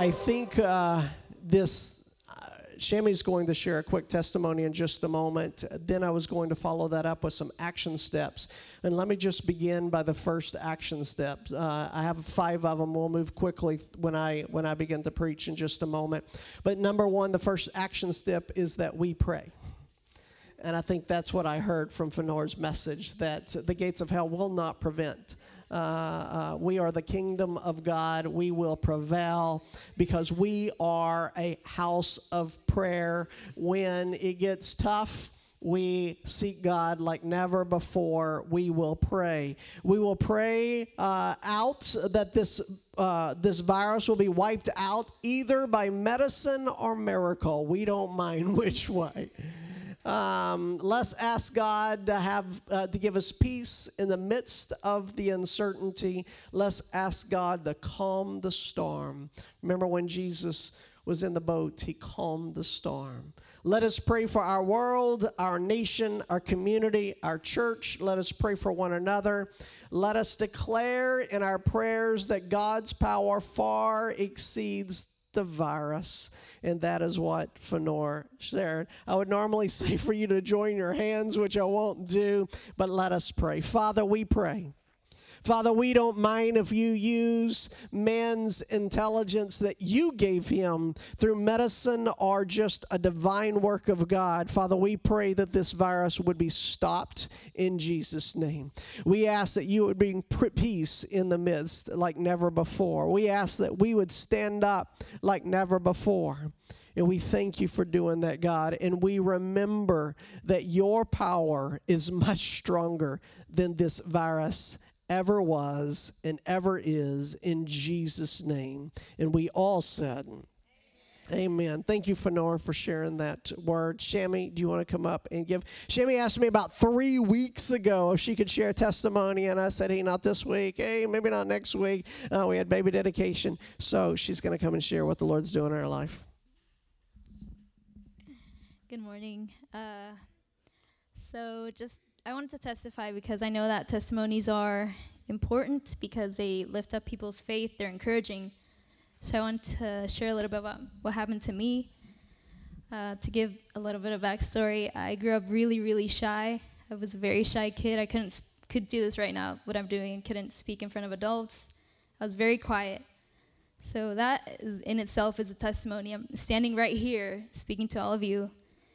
I think Shami's going to share a quick testimony in just a moment. Then I was going to follow that up with some action steps. And let me just begin by the first action step. I have 5 of them. We'll move quickly when I begin to preach in just a moment. But number 1, the first action step is that we pray. And I think that's what I heard from Fenor's message, that the gates of hell will not prevent. We are the kingdom of God. We will prevail because we are a house of prayer. When it gets tough, we seek God like never before. We will pray. We will pray out that this virus will be wiped out either by medicine or miracle. We don't mind which way. Let's ask God to give us peace in the midst of the uncertainty. Let's ask God to calm the storm. Remember when Jesus was in the boat, he calmed the storm. Let us pray for our world, our nation, our community, our church. Let us pray for one another. Let us declare in our prayers that God's power far exceeds the virus. And that is what Fenor shared. I would normally say for you to join your hands, which I won't do, but let us pray. Father, we pray. Father, we don't mind if you use man's intelligence that you gave him through medicine or just a divine work of God. Father, we pray that this virus would be stopped in Jesus' name. We ask that you would bring peace in the midst like never before. We ask that we would stand up like never before. And we thank you for doing that, God. And we remember that your power is much stronger than this virus ever was and ever is, in Jesus' name. And we all said, Amen. Thank you, Fenor, for sharing that word. Shami, do you want to come up and give? Shami asked me about 3 weeks ago if she could share testimony, and I said, hey, not this week. Hey, maybe not next week. We had baby dedication. So she's going to come and share what the Lord's doing in her life. Good morning. I wanted to testify because I know that testimonies are important because they lift up people's faith. They're encouraging. So I want to share a little bit about what happened to me. To give a little bit of backstory, I grew up really, really shy. I was a very shy kid. I could do this right now, what I'm doing. Couldn't speak in front of adults. I was very quiet. So that is, in itself is a testimony. I'm standing right here speaking to all of you.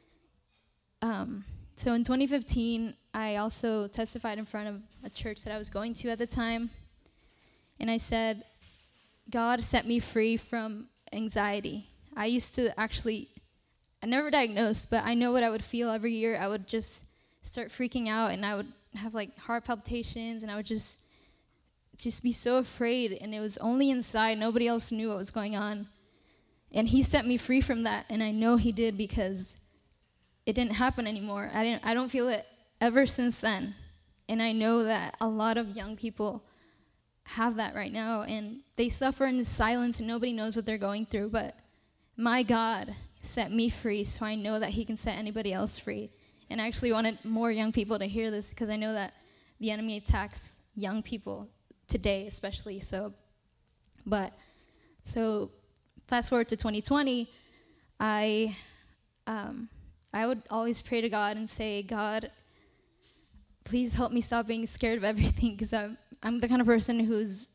So in 2015, I also testified in front of a church that I was going to at the time. And I said, God set me free from anxiety. I used to I never diagnosed, but I know what I would feel every year. I would just start freaking out, and I would have like heart palpitations, and I would just be so afraid. And it was only inside. Nobody else knew what was going on. And he set me free from that, and I know he did because it didn't happen anymore. I don't feel it ever since then. And I know that a lot of young people have that right now, and they suffer in silence and nobody knows what they're going through. But my God set me free, so I know that he can set anybody else free. And I actually wanted more young people to hear this because I know that the enemy attacks young people today especially. So fast forward to 2020, I would always pray to God and say, God, please help me stop being scared of everything, because I'm the kind of person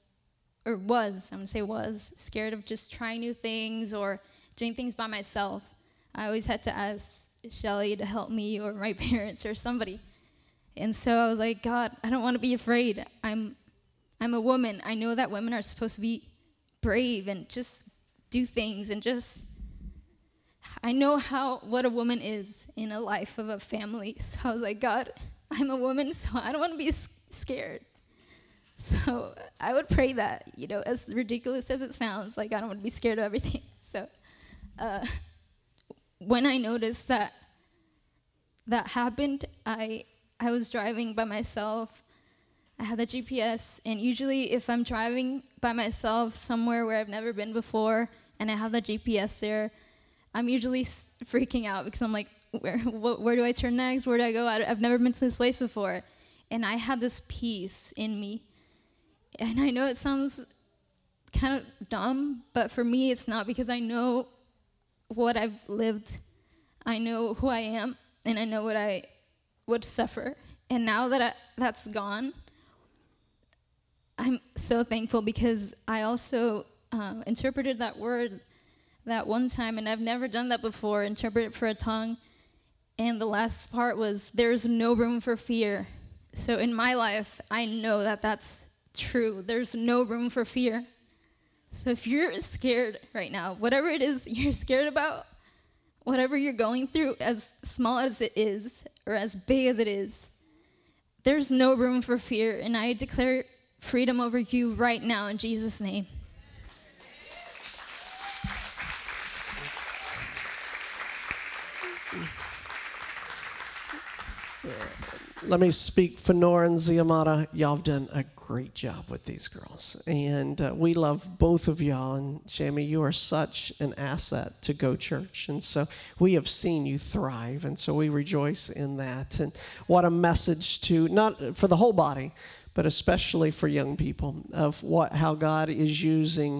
was scared of just trying new things or doing things by myself. I always had to ask Shelly to help me or my parents or somebody. And so I was like, God, I don't want to be afraid. I'm a woman. I know that women are supposed to be brave and just do things and I know what a woman is in a life of a family. So I was like, God, I'm a woman, so I don't want to be scared. So I would pray that, as ridiculous as it sounds, like I don't want to be scared of everything. So when I noticed that happened, I was driving by myself. I had the GPS, and usually if I'm driving by myself somewhere where I've never been before and I have the GPS there, I'm usually freaking out because I'm like, where do I turn next? Where do I go? I've never been to this place before. And I had this peace in me. And I know it sounds kind of dumb, but for me, it's not, because I know what I've lived. I know who I am, and I know what I would suffer. And now that that's gone, I'm so thankful, because I also interpreted that word that one time, and I've never done that before, interpreted for a tongue. And the last part was, there's no room for fear. So in my life, I know that that's true. There's no room for fear. So if you're scared right now, whatever it is you're scared about, whatever you're going through, as small as it is or as big as it is, there's no room for fear. And I declare freedom over you right now in Jesus' name. Let me speak for Nora and Ziamata. Y'all have done a great job with these girls. And we love both of y'all. And Shammy, you are such an asset to Go Church. And so we have seen you thrive. And so we rejoice in that. And what a message to, not for the whole body, but especially for young people, of how God is using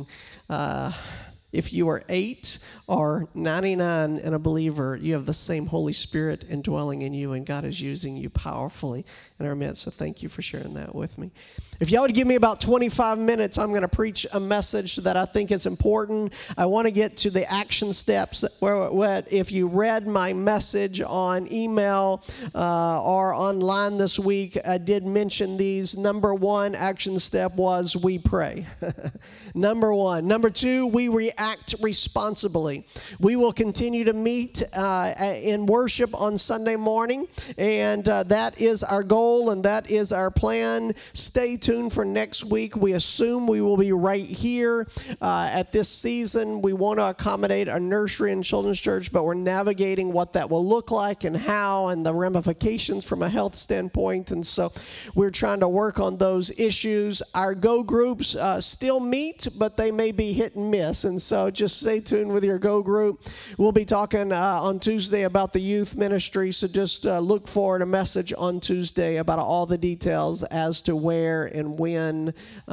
if you are 8 or 99 and a believer, you have the same Holy Spirit indwelling in you, and God is using you powerfully in our midst. So thank you for sharing that with me. If y'all would give me about 25 minutes, I'm going to preach a message that I think is important. I want to get to the action steps. Where if you read my message on email or online this week, I did mention these. Number 1 action step was we pray. Number 1. Number 2, we react responsibly. We will continue to meet in worship on Sunday morning, and that is our goal and that is our plan. Stay tuned for next week. We assume we will be right here at this season. We want to accommodate a nursery and children's church, but we're navigating what that will look like and how, and the ramifications from a health standpoint. And so we're trying to work on those issues. Our Go groups still meet, but they may be hit and miss. And so just stay tuned with your Go group. We'll be talking on Tuesday about the youth ministry. So just look forward to a message on Tuesday about all the details as to where and when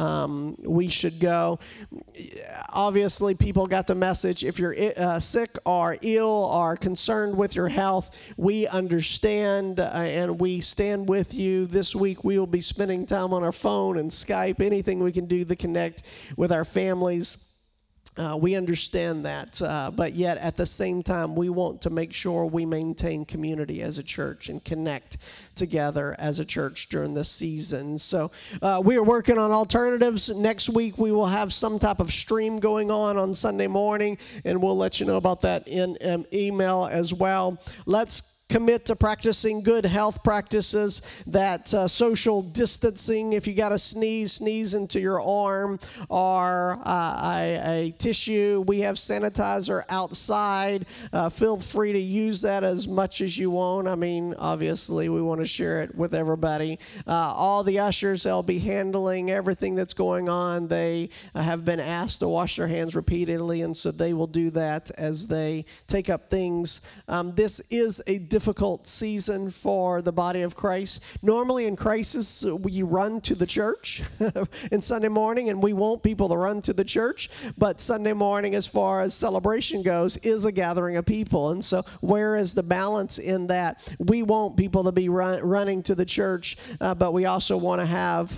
we should go. Obviously, people got the message. If you're sick or ill or concerned with your health, we understand and we stand with you. This week, we will be spending time on our phone and Skype, anything we can do to connect with our families. We understand that, but yet at the same time, we want to make sure we maintain community as a church and connect together as a church during this season. So we are working on alternatives. Next week, we will have some type of stream going on Sunday morning, and we'll let you know about that in email as well. Let's commit to practicing good health practices, that social distancing. If you got to sneeze into your arm or a tissue, we have sanitizer outside. Feel free to use that as much as you want. I mean, obviously, we want to share it with everybody. All the ushers, they'll be handling everything that's going on. They have been asked to wash their hands repeatedly, and so they will do that as they take up things. This is a difficult season for the body of Christ. Normally in crisis, we run to the church in Sunday morning, and we want people to run to the church. But Sunday morning, as far as celebration goes, is a gathering of people. And so where is the balance in that? We want people to be running to the church, but we also want to have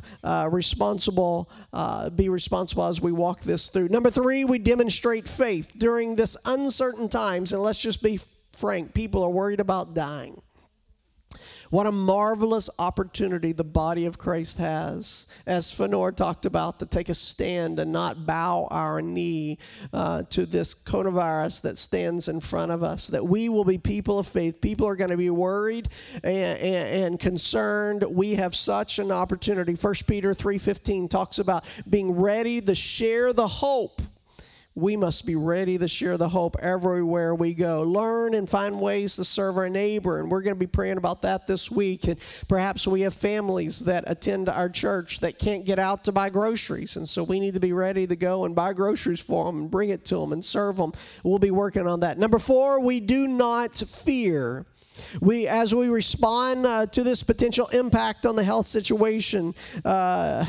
be responsible as we walk this through. Number 3, we demonstrate faith during this uncertain times. And let's just be frank, people are worried about dying. What a marvelous opportunity the body of Christ has, as Fenor talked about, to take a stand and not bow our knee to this coronavirus that stands in front of us, that we will be people of faith. People are going to be worried and concerned. We have such an opportunity. 1 Peter 3:15 talks about being ready to share the hope. We must be ready to share the hope everywhere we go. Learn and find ways to serve our neighbor. And we're going to be praying about that this week. And perhaps we have families that attend our church that can't get out to buy groceries. And so we need to be ready to go and buy groceries for them and bring it to them and serve them. We'll be working on that. Number 4, we do not fear. As we respond to this potential impact on the health situation,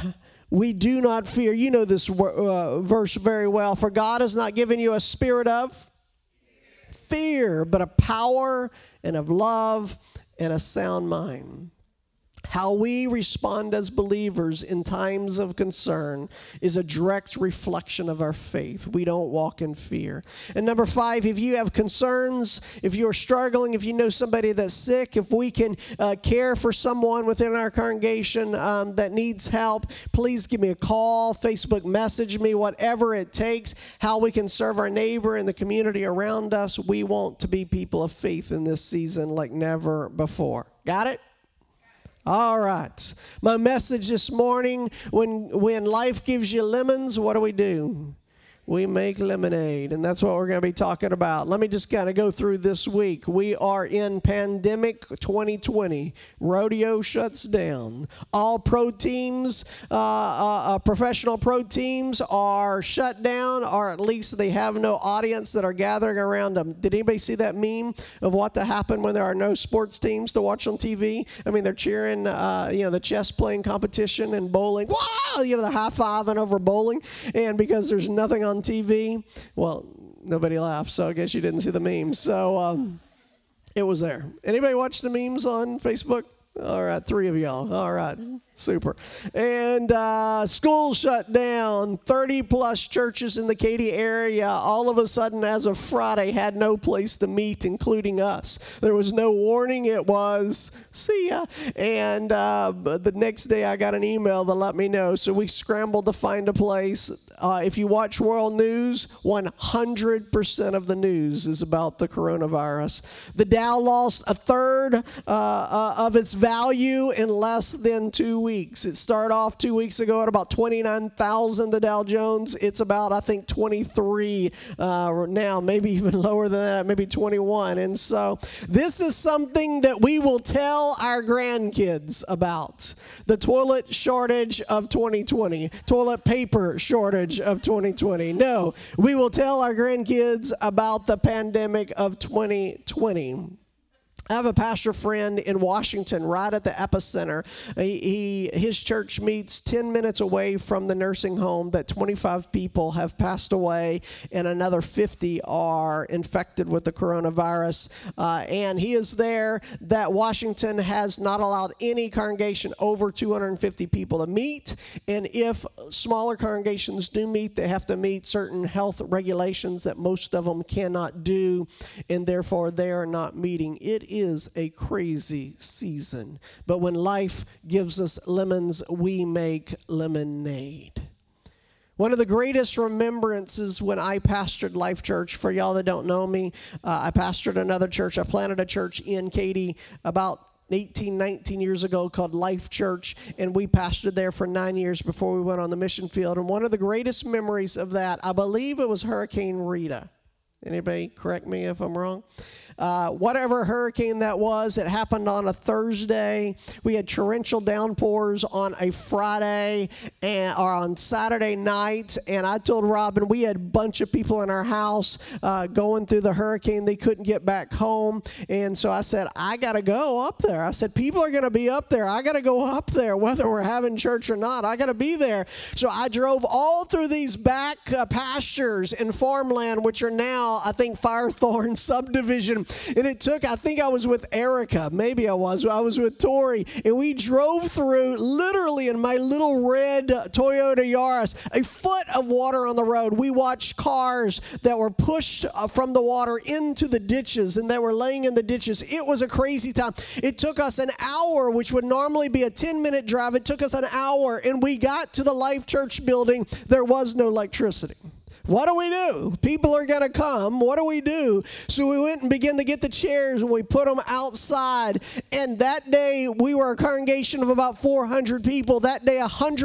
We do not fear. You know this verse very well. For God has not given you a spirit of fear, but a power and of love and a sound mind. How we respond as believers in times of concern is a direct reflection of our faith. We don't walk in fear. And number 5, if you have concerns, if you're struggling, if you know somebody that's sick, if we can care for someone within our congregation that needs help, please give me a call, Facebook message me, whatever it takes, how we can serve our neighbor and the community around us. We want to be people of faith in this season like never before. Got it? All right. My message this morning, when life gives you lemons, what do? We make lemonade, and that's what we're going to be talking about. Let me just kind of go through this week. We are in pandemic 2020. Rodeo shuts down. All pro teams, professional pro teams are shut down, or at least they have no audience that are gathering around them. Did anybody see that meme of what to happen when there are no sports teams to watch on TV? I mean, they're cheering, the chess playing competition and bowling. Wow! They're high-fiving over bowling, and because there's nothing on TV. Well, nobody laughed, so I guess you didn't see the memes. So it was there. Anybody watch the memes on Facebook? All right, 3 of y'all. All right, super. And school shut down. 30-plus churches in the Katy area all of a sudden, as of Friday, had no place to meet, including us. There was no warning. It was, see ya. And the next day, I got an email that let me know. So we scrambled to find a place. If you watch world news, 100% of the news is about the coronavirus. The Dow lost a third of its value in less than 2 weeks. It started off 2 weeks ago at about 29,000, the Dow Jones. It's about, I think, 23 now, maybe even lower than that, maybe 21. And so this is something that we will tell our grandkids about. The toilet shortage of 2020, toilet paper shortage of 2020. No, we will tell our grandkids about the pandemic of 2020. I have a pastor friend in Washington right at the epicenter. His church meets 10 minutes away from the nursing home that 25 people have passed away and another 50 are infected with the coronavirus. And he is there that Washington has not allowed any congregation over 250 people to meet. And if smaller congregations do meet, they have to meet certain health regulations that most of them cannot do, and therefore they are not meeting. It is a crazy season. But when life gives us lemons, we make lemonade. One of the greatest remembrances when I pastored Life Church, for y'all that don't know me, I pastored another church. I planted a church in Katy about 18, 19 years ago called Life Church, and we pastored there for 9 years before we went on the mission field. And one of the greatest memories of that, I believe it was Hurricane Rita. Anybody correct me if I'm wrong? Whatever hurricane that was, it happened on a Thursday. We had torrential downpours on a Friday or on Saturday night. And I told Robin, we had a bunch of people in our house going through the hurricane. They couldn't get back home. And so I said, I got to go up there. I said, people are going to be up there. I got to go up there, whether we're having church or not. I got to be there. So I drove all through these back pastures and farmland, which are now, I think, Firethorn subdivision. And it took, I think I was with Erica, maybe I was with Tori, and we drove through, literally in my little red Toyota Yaris, a foot of water on the road. We watched cars that were pushed from the water into the ditches, and they were laying in the ditches. It was a crazy time. It took us an hour, which would normally be a 10-minute drive. It took us an hour, and we got to the Life Church building. There was no electricity. What do? People are going to come. What do? So we went and began to get the chairs, and we put them outside. And that day, we were a congregation of about 400 people. That day,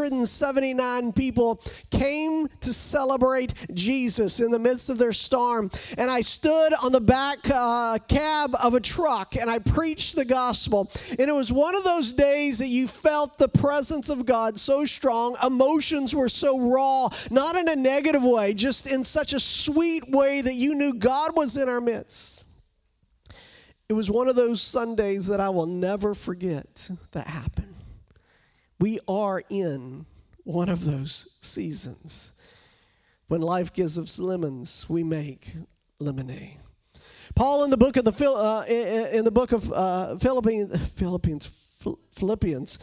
179 people came to celebrate Jesus in the midst of their storm. And I stood on the back cab of a truck, and I preached the gospel. And it was one of those days that you felt the presence of God so strong. Emotions were so raw, not in a negative way, just in such a sweet way that you knew God was in our midst. It was one of those Sundays that I will never forget that happened. We are in one of those seasons. When life gives us lemons, we make lemonade. Paul in the book of Philippians.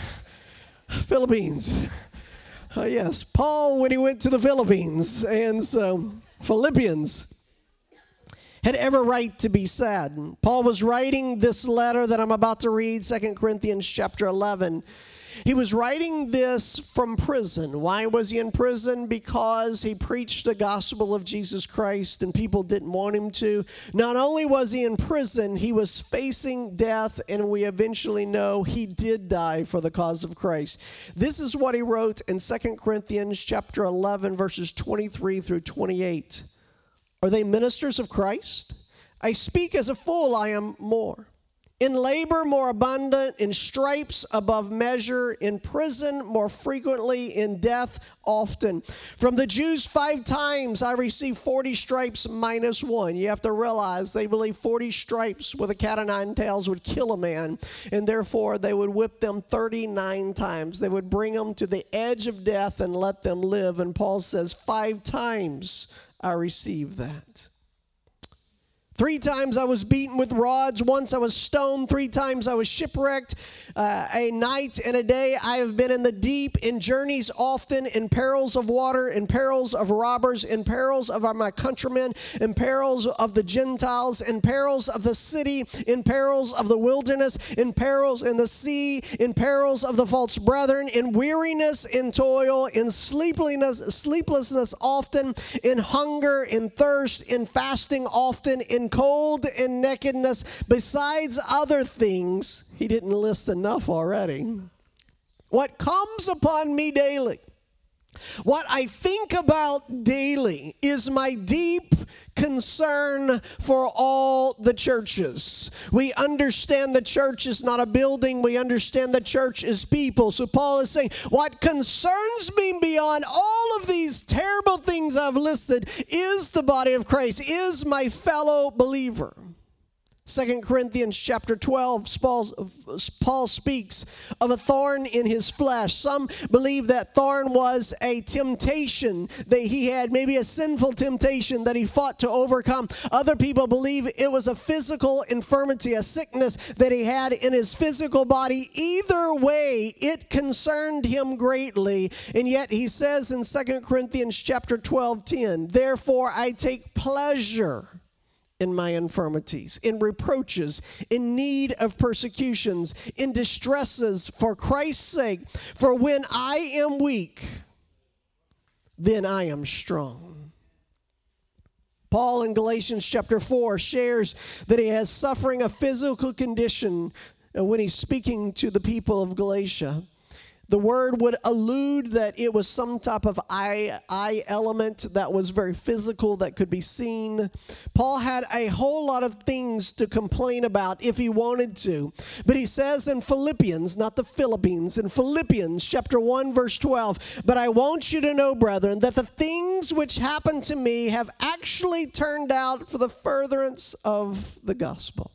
Yes, Paul when he went to the Philippines, and so Philippians had every right to be sad. Paul was writing this letter that I'm about to read, 2 Corinthians chapter 11. He was writing this from prison. Why was he in prison? Because he preached the gospel of Jesus Christ and people didn't want him to. Not only was he in prison, he was facing death, and we eventually know he did die for the cause of Christ. This is what he wrote in 2 Corinthians chapter 11, verses 23 through 28. Are they ministers of Christ? I speak as a fool, I am more. In labor more abundant, in stripes above measure, in prison more frequently, in death often. From the Jews 5 times I received 40 stripes minus 1. You have to realize they believe 40 stripes with a cat o' nine tails would kill a man, and therefore they would whip them 39 times. They would bring them to the edge of death and let them live. And Paul says 5 times I received that. 3 times I was beaten with rods. Once I was stoned. 3 times I was shipwrecked. A night and a day I have been in the deep, in journeys often, in perils of water, in perils of robbers, in perils of my countrymen, in perils of the Gentiles, in perils of the city, in perils of the wilderness, in perils in the sea, in perils of the false brethren, in weariness, in toil, in sleeplessness often, in hunger, in thirst, in fasting often, in cold and nakedness, besides other things. He didn't list enough already. What comes upon me daily, what I think about daily, is my deep concern for all the churches. We understand the church is not a building. We understand the church is people. So Paul is saying, what concerns me beyond all of these terrible things I've listed is the body of Christ, is my fellow believer. 2 Corinthians chapter 12, Paul speaks of a thorn in his flesh. Some believe that thorn was a temptation that he had, maybe a sinful temptation that he fought to overcome. Other people believe it was a physical infirmity, a sickness that he had in his physical body. Either way, it concerned him greatly. And yet he says in 2 Corinthians chapter 12:10, therefore I take pleasure in my infirmities, in reproaches, in need of persecutions, in distresses for Christ's sake. For when I am weak, then I am strong. Paul in Galatians chapter 4 shares that he has suffering a physical condition when he's speaking to the people of Galatia. The word would allude that it was some type of eye element that was very physical, that could be seen. Paul had a whole lot of things to complain about if he wanted to. But he says in Philippians, not the Philippines, in Philippians chapter 1 verse 12, but I want you to know, brethren, that the things which happened to me have actually turned out for the furtherance of the gospel.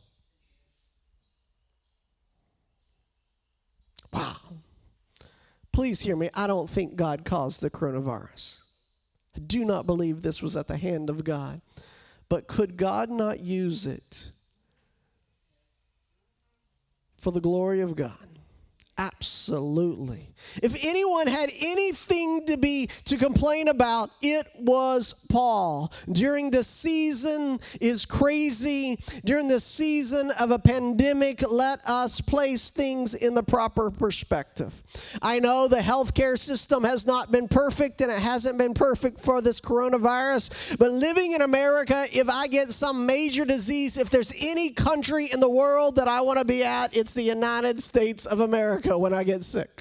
Wow. Please hear me. I don't think God caused the coronavirus. I do not believe this was at the hand of God. But could God not use it for the glory of God? Absolutely. If anyone had anything to complain about, it was Paul. During this season is crazy. During this season of a pandemic, let us place things in the proper perspective. I know the healthcare system has not been perfect, and it hasn't been perfect for this coronavirus. But living in America, if I get some major disease, if there's any country in the world that I want to be at, it's the United States of America when I get sick.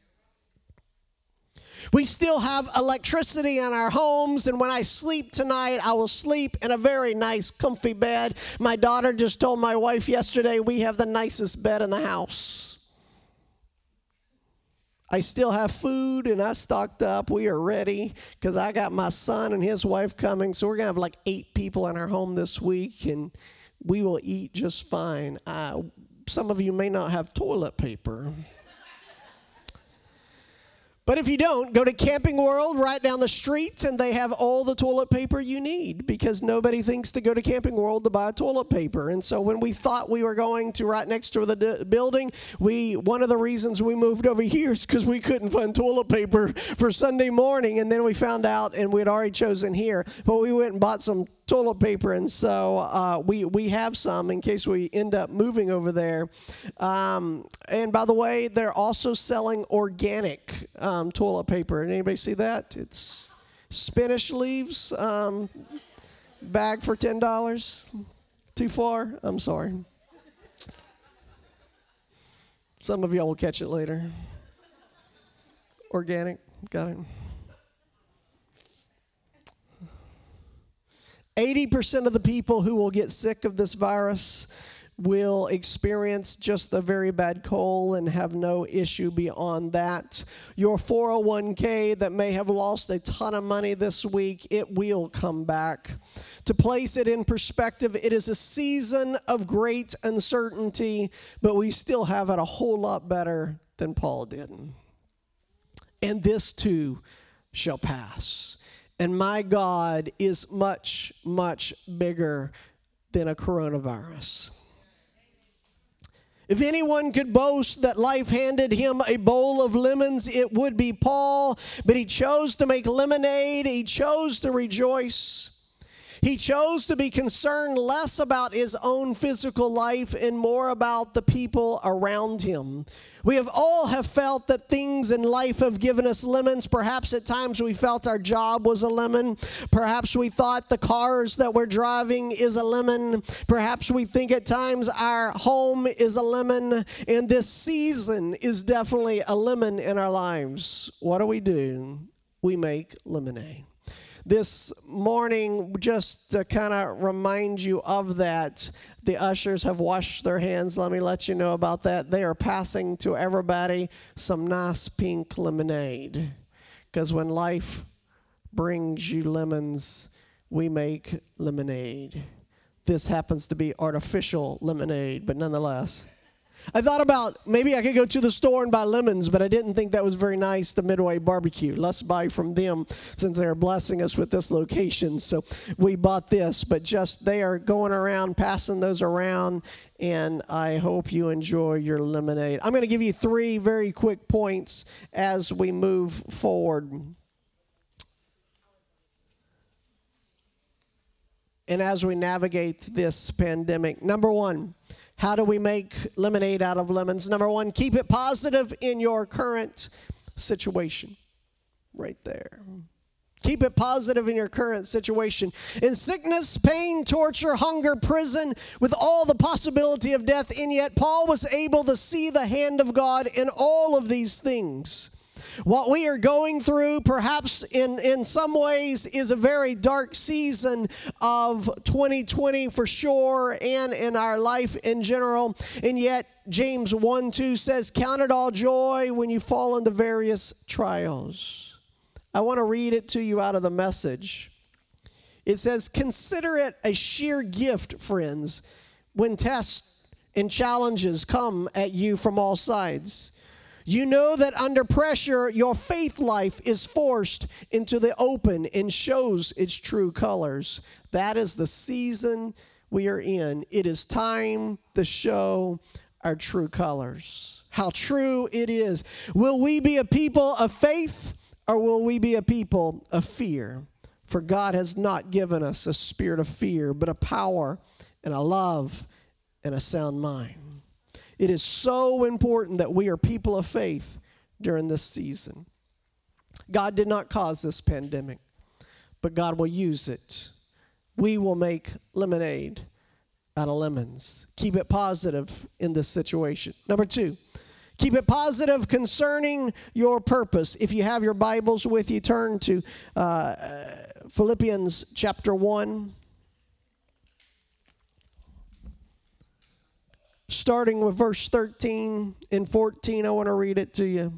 We still have electricity in our homes, and when I sleep tonight, I will sleep in a very nice, comfy bed. My daughter just told my wife yesterday we have the nicest bed in the house. I still have food, and I stocked up. We are ready because I got my son and his wife coming, so we're going to have like 8 people in our home this week, and we will eat just fine. Some of you may not have toilet paper. But if you don't, go to Camping World right down the street, and they have all the toilet paper you need, because nobody thinks to go to Camping World to buy toilet paper. And so when we thought we were going to right next to the building, one of the reasons we moved over here is because we couldn't find toilet paper for Sunday morning. And then we found out, and we had already chosen here, but we went and bought some toilet paper, and so we have some in case we end up moving over there. And by the way, they're also selling organic toilet paper. Anybody see that? It's spinach leaves, bag for $10. Too far? I'm sorry. Some of y'all will catch it later. Organic, got it. 80% of the people who will get sick of this virus will experience just a very bad cold and have no issue beyond that. Your 401k that may have lost a ton of money this week, it will come back. To place it in perspective, it is a season of great uncertainty, but we still have it a whole lot better than Paul did. And this too shall pass. And my God is much, much bigger than a coronavirus. If anyone could boast that life handed him a bowl of lemons, it would be Paul. But he chose to make lemonade. He chose to rejoice. He chose to be concerned less about his own physical life and more about the people around him. We have all felt that things in life have given us lemons. Perhaps at times we felt our job was a lemon. Perhaps we thought the cars that we're driving is a lemon. Perhaps we think at times our home is a lemon. And this season is definitely a lemon in our lives. What do? We make lemonade. This morning, just to kind of remind you of that, the ushers have washed their hands. Let me let you know about that. They are passing to everybody some nice pink lemonade. Because when life brings you lemons, we make lemonade. This happens to be artificial lemonade, but nonetheless. I thought about maybe I could go to the store and buy lemons, but I didn't think that was very nice to Midway Barbecue. Let's buy from them since they're blessing us with this location. So we bought this, but just they are going around, passing those around, and I hope you enjoy your lemonade. I'm going to give you 3 very quick points as we move forward. And as we navigate this pandemic. Number 1. How do we make lemonade out of lemons? Number 1, keep it positive in your current situation. Right there. Keep it positive in your current situation. In sickness, pain, torture, hunger, prison, with all the possibility of death, and yet Paul was able to see the hand of God in all of these things. What we are going through, perhaps in some ways, is a very dark season of 2020 for sure, and in our life in general. And yet, James 1:2 says, "Count it all joy when you fall into various trials." I want to read it to you out of the Message. It says, "Consider it a sheer gift, friends, when tests and challenges come at you from all sides. You know that under pressure, your faith life is forced into the open and shows its true colors." That is the season we are in. It is time to show our true colors. How true it is. Will we be a people of faith, or will we be a people of fear? For God has not given us a spirit of fear, but a power and a love and a sound mind. It is so important that we are people of faith during this season. God did not cause this pandemic, but God will use it. We will make lemonade out of lemons. Keep it positive in this situation. Number 2, keep it positive concerning your purpose. If you have your Bibles with you, turn to Philippians chapter 1. Starting with verse 13 and 14, I want to read it to you.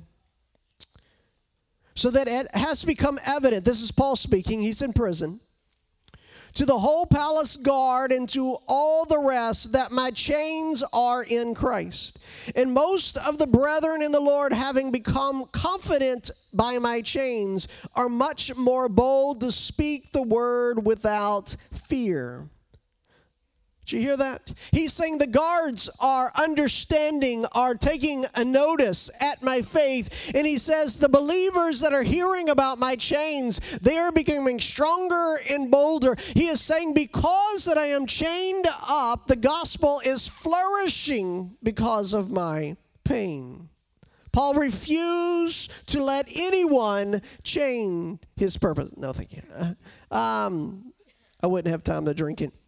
"So that it has become evident," this is Paul speaking, he's in prison, to the whole palace guard and to all the rest that my chains are in Christ. And most of the brethren in the Lord, having become confident by my chains, are much more bold to speak the word without fear. Did you hear that? He's saying the guards are understanding, are taking a notice at my faith. And he says the believers that are hearing about my chains, they are becoming stronger and bolder. He is saying because that I am chained up, the gospel is flourishing because of my pain. Paul refused to let anyone chain his purpose. No, thank you. I wouldn't have time to drink it.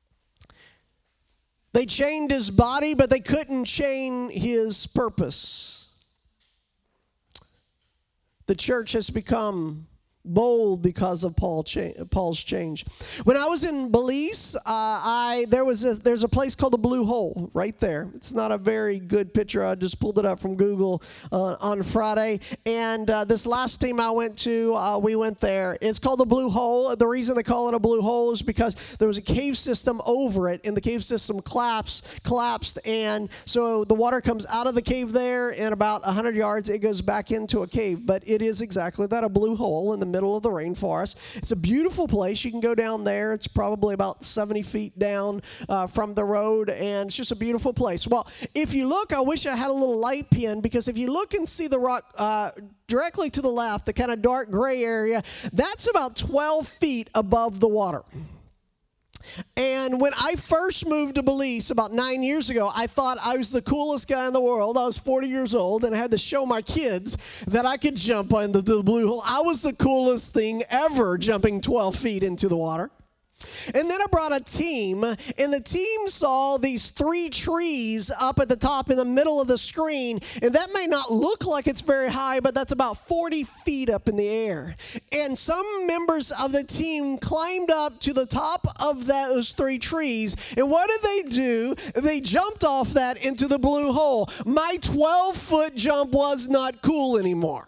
They chained his body, but they couldn't chain his purpose. The church has become bold because of Paul's change. When I was in Belize, there's a place called the Blue Hole right there. It's not a very good picture. I just pulled it up from Google on Friday. And this last team I went to, we went there. It's called the Blue Hole. The reason they call it a blue hole is because there was a cave system over it, and the cave system collapsed. And so the water comes out of the cave there, and about 100 yards, it goes back into a cave. But it is exactly that, a blue hole in the middle of the rainforest. It's a beautiful place. You can go down there. It's probably about 70 feet down from the road, and it's just a beautiful place. Well, if you look, I wish I had a little light pin, because if you look and see the rock directly to the left, the kind of dark gray area, that's about 12 feet above the water. And when I first moved to Belize about 9 years ago, I thought I was the coolest guy in the world. I was 40 years old, and I had to show my kids that I could jump into the blue hole. I was the coolest thing ever, jumping 12 feet into the water. And then I brought a team, and the team saw these 3 trees up at the top in the middle of the screen. And that may not look like it's very high, but that's about 40 feet up in the air. And some members of the team climbed up to the top of those 3 trees. And what did they do? They jumped off that into the blue hole. My 12-foot jump was not cool anymore.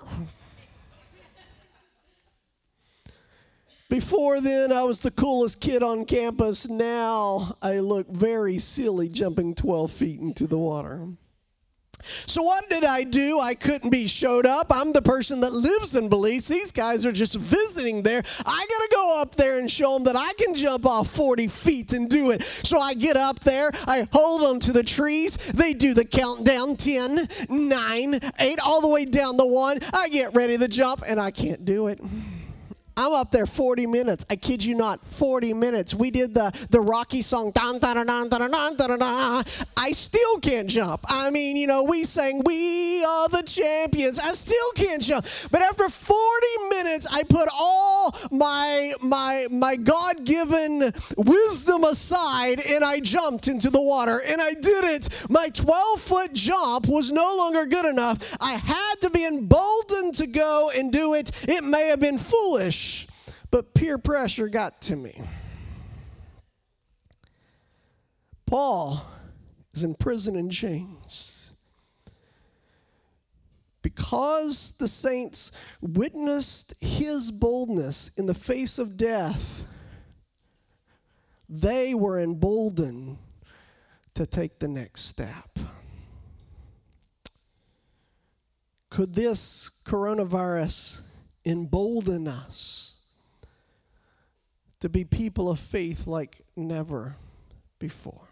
Before then, I was the coolest kid on campus. Now, I look very silly jumping 12 feet into the water. So what did I do? I couldn't be showed up. I'm the person that lives in Belize. These guys are just visiting there. I got to go up there and show them that I can jump off 40 feet and do it. So I get up there. I hold onto the trees. They do the countdown, 10, 9, 8, all the way down to 1. I get ready to jump, and I can't do it. I'm up there 40 minutes. I kid you not, 40 minutes. We did the Rocky song, dun, dun, dun, dun, dun, dun, dun, dun. I still can't jump. I mean, we sang, "We are the champions." I still can't jump. But after 40 minutes, I put all my God-given wisdom aside, and I jumped into the water, and I did it. My 12-foot jump was no longer good enough. I had to be emboldened to go and do it. It may have been foolish, but peer pressure got to me. Paul is in prison in chains. Because the saints witnessed his boldness in the face of death, they were emboldened to take the next step. Could this coronavirus embolden us to be people of faith like never before?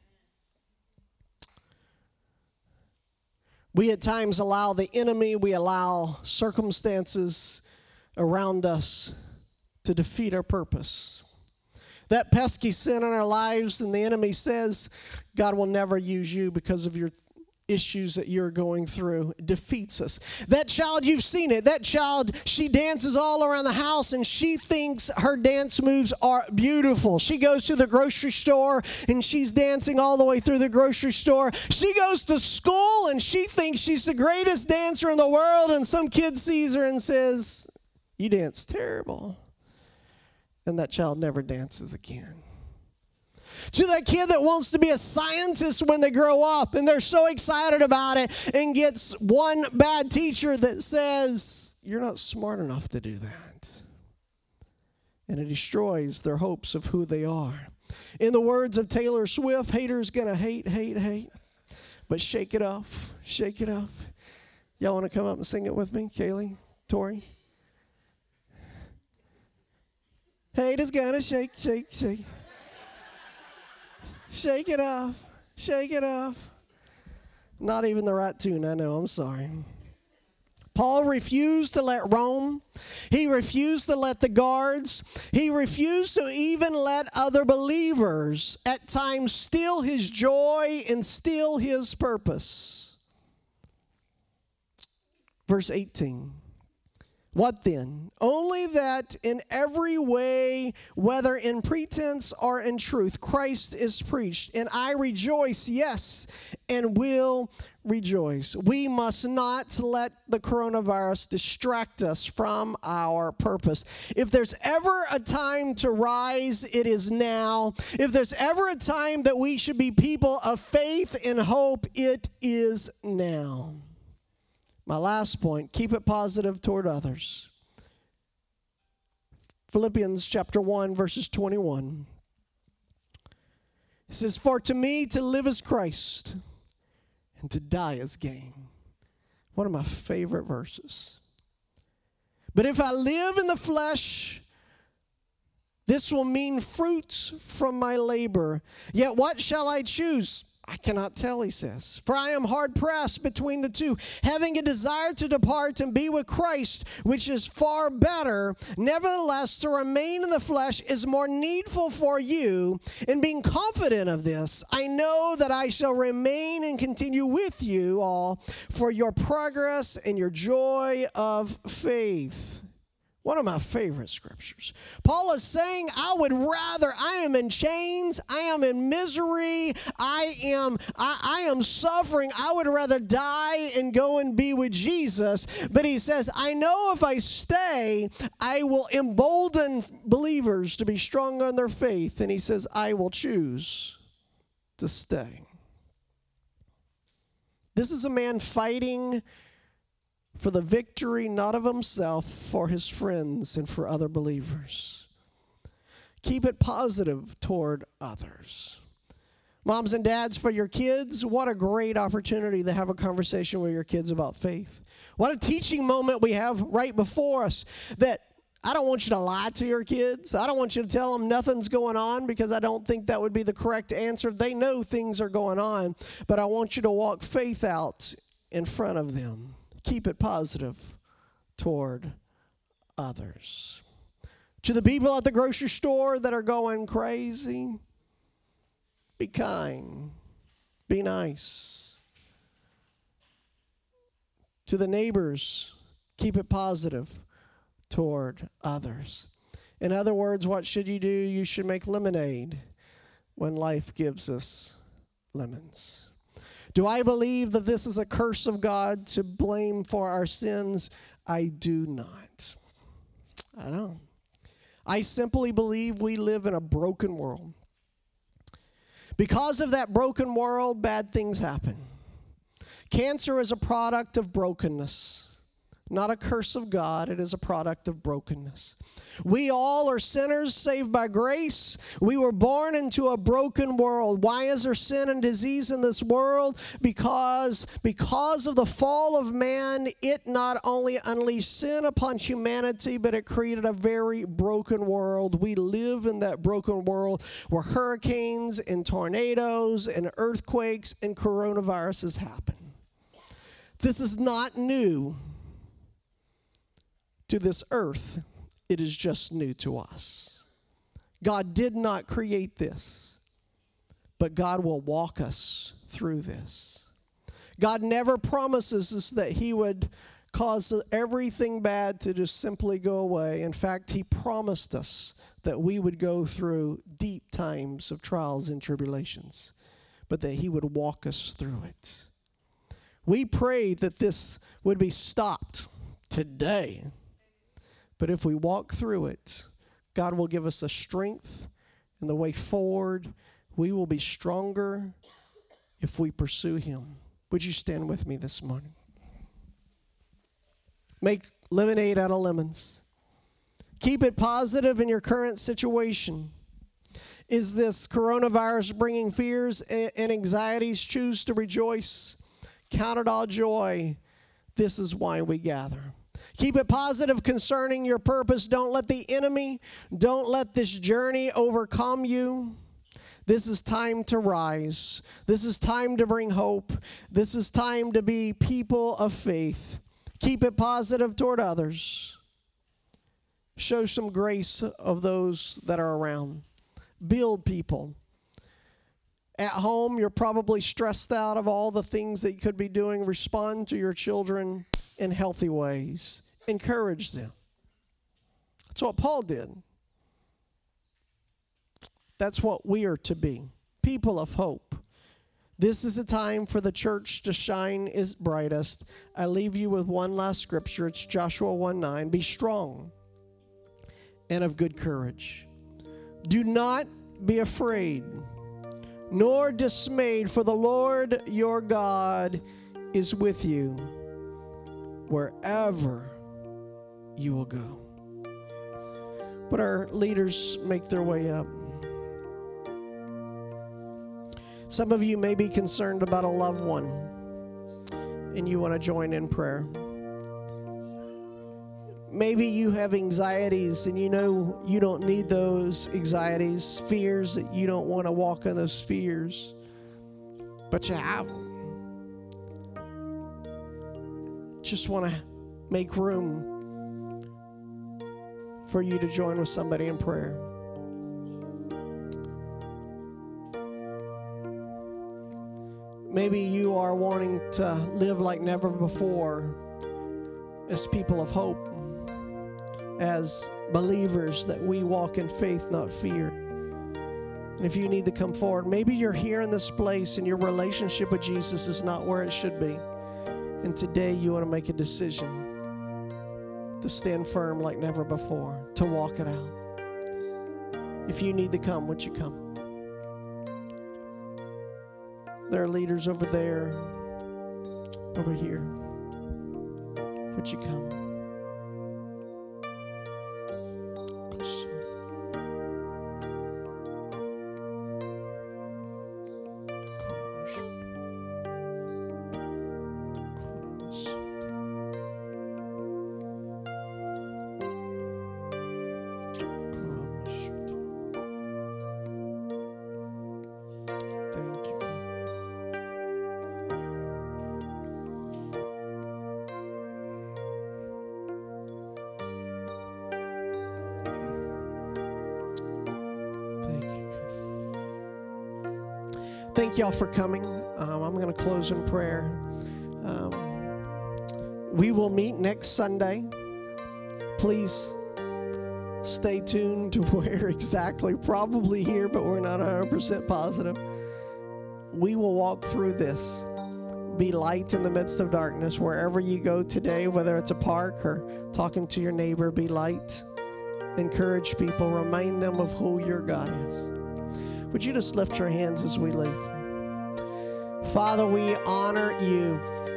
We at times allow the enemy, we allow circumstances around us to defeat our purpose. That pesky sin in our lives, and the enemy says, God will never use you because of your issues that you're going through. It defeats us. That child, you've seen it. That child, she dances all around the house, and she thinks her dance moves are beautiful. She goes to the grocery store, and she's dancing all the way through the grocery store. She goes to school, and she thinks she's the greatest dancer in the world, and some kid sees her and says, "You dance terrible." And that child never dances again. To that kid that wants to be a scientist when they grow up, and they're so excited about it, and gets one bad teacher that says, "You're not smart enough to do that." and it destroys their hopes of who they are. In the words of Taylor Swift, haters gonna hate, hate, hate. But shake it off, shake it off. Y'all want to come up and sing it with me? Kaylee, Tori? Haters gonna shake, shake, shake. Shake it off, shake it off. Not even the right tune, I know, I'm sorry. Paul refused to let Rome. He refused to let the guards. He refused to even let other believers at times steal his joy and steal his purpose. Verse 18. What then? Only that in every way, whether in pretense or in truth, Christ is preached. And I rejoice, yes, and will rejoice. We must not let the coronavirus distract us from our purpose. If there's ever a time to rise, it is now. If there's ever a time that we should be people of faith and hope, it is now. My last point, keep it positive toward others. Philippians chapter 1, verses 21. It says, "For to me to live is Christ, and to die is gain." One of my favorite verses. "But if I live in the flesh, this will mean fruit from my labor. Yet what shall I choose? I cannot tell," he says. "For I am hard pressed between the two, having a desire to depart and be with Christ, which is far better. Nevertheless, to remain in the flesh is more needful for you. And being confident of this, I know that I shall remain and continue with you all for your progress and your joy of faith." One of my favorite scriptures. Paul is saying, I am in chains, I am in misery, I am suffering. I would rather die and go and be with Jesus. But he says, I know if I stay, I will embolden believers to be strong on their faith. And he says, I will choose to stay. This is a man fighting for the victory, not of himself, for his friends and for other believers. Keep it positive toward others. Moms and dads, for your kids, what a great opportunity to have a conversation with your kids about faith. What a teaching moment we have right before us, that I don't want you to lie to your kids. I don't want you to tell them nothing's going on, because I don't think that would be the correct answer. They know things are going on, but I want you to walk faith out in front of them. Keep it positive toward others. To the people at the grocery store that are going crazy, be kind, be nice. To the neighbors, keep it positive toward others. In other words, what should you do? You should make lemonade when life gives us lemons. Do I believe that this is a curse of God to blame for our sins? I do not. I don't. I simply believe we live in a broken world. Because of that broken world, bad things happen. Cancer is a product of brokenness. Not a curse of God, it is a product of brokenness. We all are sinners saved by grace. We were born into a broken world. Why is there sin and disease in this world? Because of the fall of man, it not only unleashed sin upon humanity, but it created a very broken world. We live in that broken world where hurricanes and tornadoes and earthquakes and coronaviruses happen. This is not new to this earth. It is just new to us. God did not create this, but God will walk us through this. God never promises us that he would cause everything bad to just simply go away. In fact, he promised us that we would go through deep times of trials and tribulations, but that he would walk us through it. We pray that this would be stopped today. But if we walk through it, God will give us the strength and the way forward. We will be stronger if we pursue him. Would you stand with me this morning? Make lemonade out of lemons. Keep it positive in your current situation. Is this coronavirus bringing fears and anxieties? Choose to rejoice. Count it all joy. This is why we gather. Keep it positive concerning your purpose. Don't let the enemy, don't let this journey overcome you. This is time to rise. This is time to bring hope. This is time to be people of faith. Keep it positive toward others. Show some grace of those that are around. Build people. At home, you're probably stressed out of all the things that you could be doing. Respond to your children in healthy ways. Encourage them. That's what Paul did. That's what we are to be. People of hope. This is a time for the church to shine its brightest. I leave you with one last scripture. It's Joshua 1:9. Be strong and of good courage. Do not be afraid, nor dismayed, for the Lord your God is with you wherever you will go. But our leaders make their way up. Some of you may be concerned about a loved one, and you want to join in prayer. Maybe you have anxieties, and you know you don't need those anxieties, fears that you don't want to walk in those fears, but you have them. Just want to make room for you to join with somebody in prayer. Maybe you are wanting to live like never before as people of hope, as believers that we walk in faith, not fear. And if you need to come forward, maybe you're here in this place and your relationship with Jesus is not where it should be. And today you want to make a decision to stand firm like never before, to walk it out. If you need to come, would you come? There are leaders over there, over here. Would you come? Thank y'all for coming. I'm going to close in prayer. We will meet next Sunday. Please stay tuned to where exactly. Probably here, but we're not 100% positive. We will walk through this. Be light in the midst of darkness. Wherever you go today, whether it's a park or talking to your neighbor, be light. Encourage people. Remind them of who your God is. Would you just lift your hands as we leave? Father, we honor you.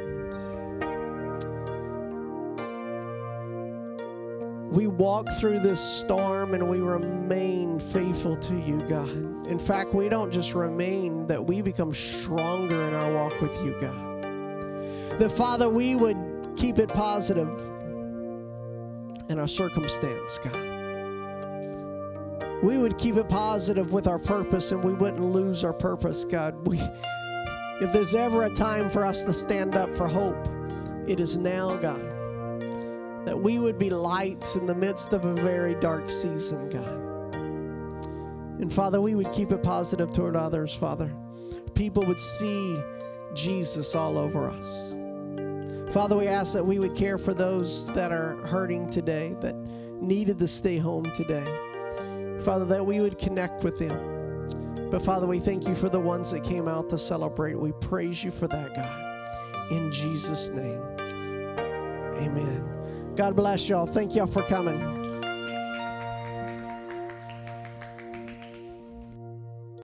We walk through this storm and we remain faithful to you, God. In fact, we don't just remain, that we become stronger in our walk with you, God. That, Father, we would keep it positive in our circumstance, God. We would keep it positive with our purpose, and we wouldn't lose our purpose, God. If there's ever a time for us to stand up for hope, it is now, God. That we would be lights in the midst of a very dark season, God. And Father, we would keep it positive toward others, Father. People would see Jesus all over us. Father, we ask that we would care for those that are hurting today, that needed to stay home today. Father, that we would connect with them. But Father, we thank you for the ones that came out to celebrate. We praise you for that, God. In Jesus' name, amen. God bless y'all. Thank y'all for coming.